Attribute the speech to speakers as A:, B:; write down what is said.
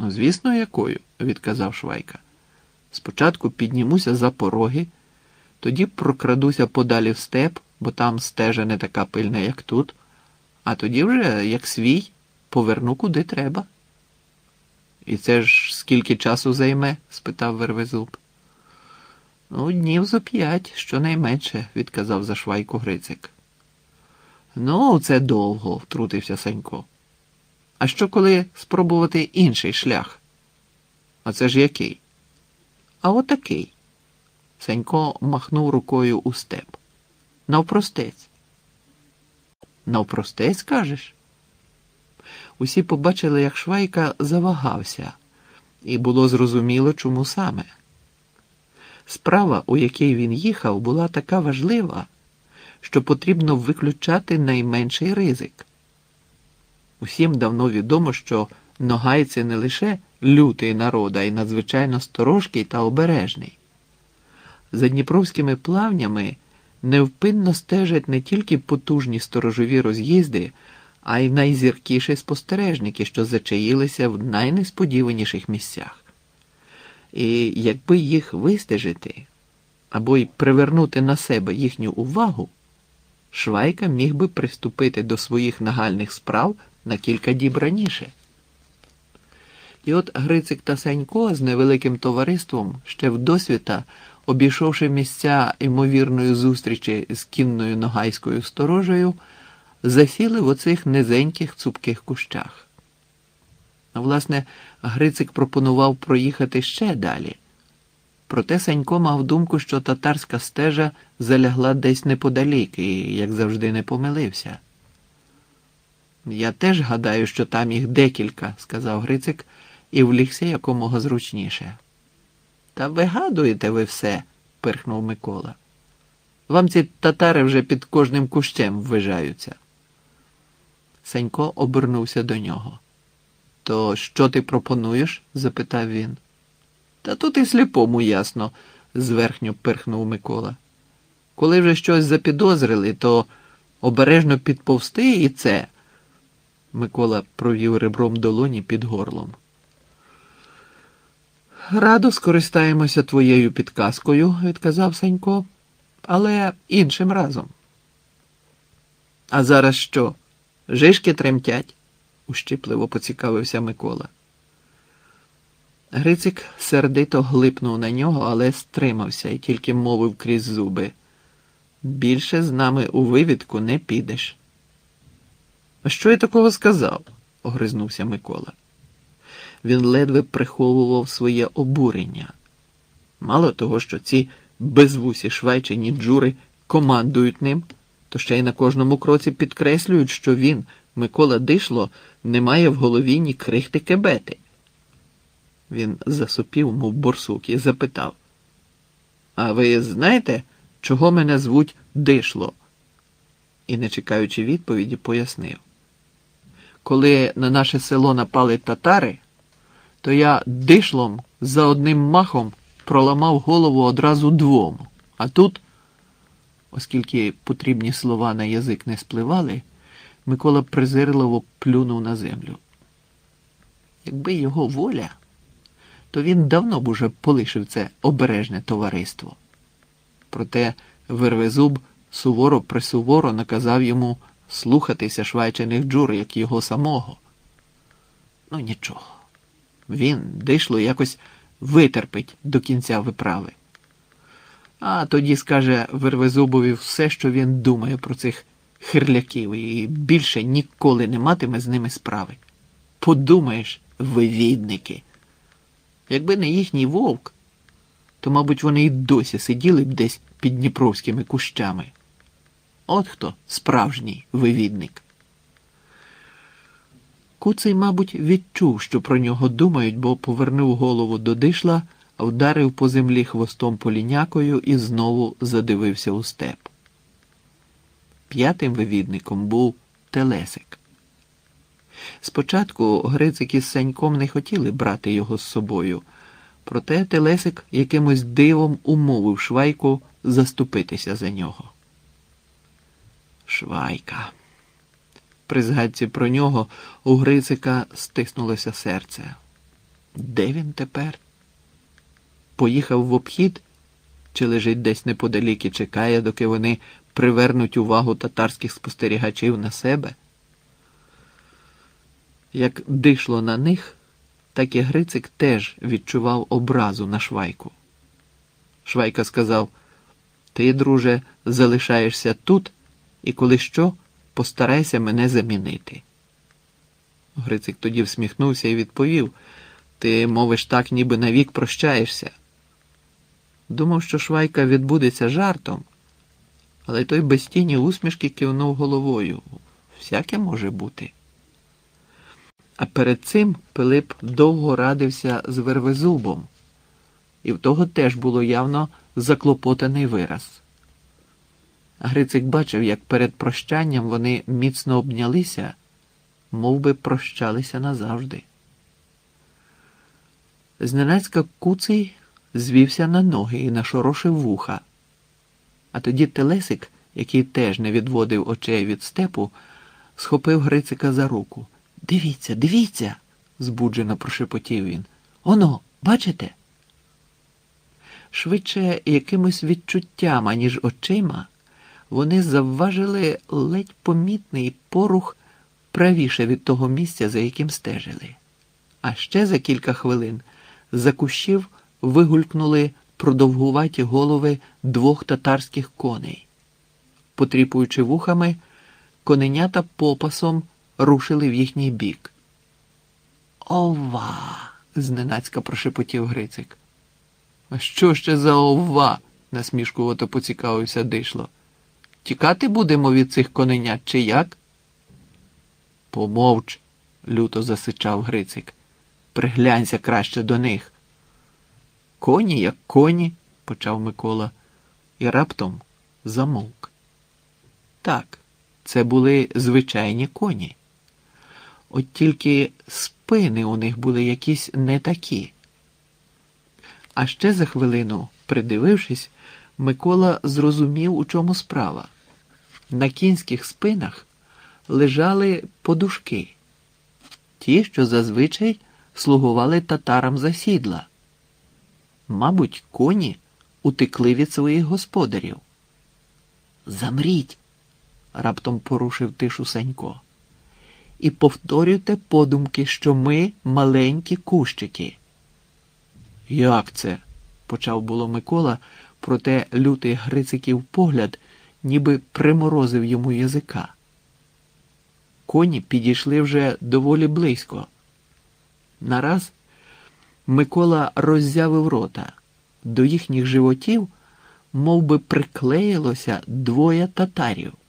A: Ну, звісно, якою, відказав Швайка. Спочатку піднімуся за пороги, тоді прокрадуся подалі в степ, бо там стежа не така пильна, як тут, а тоді вже, як свій, поверну куди треба. І це ж скільки часу займе? Спитав Вервезуб. Ну, днів зо 5, щонайменше, відказав за Швайку Грицик. Ну, це довго, втрутився Санько. А що коли спробувати інший шлях? А це ж який? А отакий. Санько махнув рукою у степ. Навпростець. Навпростець, кажеш? Усі побачили, як Швайка завагався, і було зрозуміло, чому саме. Справа, у якій він їхав, була така важлива, що потрібно виключати найменший ризик. Усім давно відомо, що ногайці не лише лютий народ, а й надзвичайно сторожкий та обережний. За дніпровськими плавнями невпинно стежать не тільки потужні сторожові роз'їзди, а й найзіркіші спостережники, що зачаїлися в найнесподіваніших місцях. І якби їх вистежити, або й привернути на себе їхню увагу, Швайка міг би приступити до своїх нагальних справ на кілька діб раніше. І от Грицик та Санько з невеликим товариством ще вдосвіта, обійшовши місця ймовірної зустрічі з кінною ногайською сторожею, засіли в оцих низеньких цупких кущах. Власне, Грицик пропонував проїхати ще далі. Проте Санько мав думку, що татарська стежа залягла десь неподалік і, як завжди, не помилився. «Я теж гадаю, що там їх декілька», – сказав Грицик і влігся якомога зручніше. «Та вигадуєте ви все», – пирхнув Микола. «Вам ці татари вже під кожним кущем ввижаються». Санько обернувся до нього. «То що ти пропонуєш?» – запитав він. «Та тут і сліпому ясно», – зверхньо пирхнув Микола. «Коли вже щось запідозрили, то обережно підповсти і це». Микола провів ребром долоні під горлом. «Радо скористаємося твоєю підказкою», – відказав Санько, – «але іншим разом». «А зараз що? Жишки тремтять?» – ущипливо поцікавився Микола. Грицик сердито глипнув на нього, але стримався і тільки мовив крізь зуби. «Більше з нами у вивідку не підеш». «А що я такого сказав?» – огризнувся Микола. Він ледве приховував своє обурення. Мало того, що ці безвусі швайчині джури командують ним, то ще й на кожному кроці підкреслюють, що він, Микола Дишло, не має в голові ні крихти кебети. Він засопів, мов борсук, і запитав: «А ви знаєте, чого мене звуть Дишло?» І, не чекаючи відповіді, пояснив: «Коли на наше село напали татари, то я дишлом за одним махом проламав голову одразу двом. А тут...» Оскільки потрібні слова на язик не спливали, Микола презирливо плюнув на землю. Якби його воля, то він давно б уже полишив це обережне товариство. Проте Вервезуб суворо-присуворо наказав йому слухатися швайчаних джур, як його самого. Ну нічого, він, Дишло, якось витерпить до кінця виправи. А тоді скаже Вервезубові все, що він думає про цих хирляків, і більше ніколи не матиме з ними справи. Подумаєш, вивідники. Якби не їхній вовк, то, мабуть, вони й досі сиділи б десь під дніпровськими кущами. От хто справжній вивідник. Куций, мабуть, відчув, що про нього думають, бо повернув голову до Дишла, вдарив по землі хвостом полінякою і знову задивився у степ. П'ятим вивідником був Телесик. Спочатку Грицик із Саньком не хотіли брати його з собою, проте Телесик якимось дивом умовив Швайку заступитися за нього. Швайка. При згадці про нього у Грицика стиснулося серце. Де він тепер? Поїхав в обхід чи лежить десь неподалік і чекає, доки вони привернуть увагу татарських спостерігачів на себе? Як дишло на них, так і Грицик теж відчував образу на Швайку. Швайка сказав: «Ти, друже, залишаєшся тут, і коли що, постарайся мене замінити». Грицик тоді всміхнувся і відповів: «Ти мовиш так, ніби навік прощаєшся». Думав, що Швайка відбудеться жартом, але той без тіні усмішки кивнув головою. Всяке може бути. А перед цим Пилип довго радився з Вервезубом, і в того теж було явно заклопотаний вираз. Грицик бачив, як перед прощанням вони міцно обнялися, мов би прощалися назавжди. Зненацька Куций звівся на ноги і нашорошив вуха. А тоді Телесик, який теж не відводив очей від степу, схопив Грицика за руку. «Дивіться, дивіться!» – збуджено прошепотів він. «Оно, бачите?» Швидше якимось відчуттям, аніж очима, вони завважили ледь помітний порух правіше від того місця, за яким стежили. А ще за кілька хвилин за кущів вигулькнули продовгуваті голови двох татарських коней. Потріпуючи вухами, коненята попасом рушили в їхній бік. «Ова!» – зненацька прошепотів Грицик. «А що ще за ова?» – насмішкувато поцікавився Дишло. «Тікати будемо від цих коненят, чи як?» «Помовч!» – люто засичав Грицик. «Приглянься краще до них!» «Коні, як коні!» – почав Микола. І раптом замовк. Так, це були звичайні коні. От тільки спини у них були якісь не такі. А ще за хвилину, придивившись, Микола зрозумів, у чому справа. На кінських спинах лежали подушки. Ті, що зазвичай слугували татарам за сідла. Мабуть, коні утекли від своїх господарів. «Замріть!» – раптом порушив тишу Санько. «І повторюйте подумки, що ми маленькі кущики». «Як це?» – почав було Микола, проте лютий Грициків погляд ніби приморозив йому язика. Коні підійшли вже доволі близько. Нараз Микола роззявив рота. До їхніх животів мов би приклеїлося двоє татарів.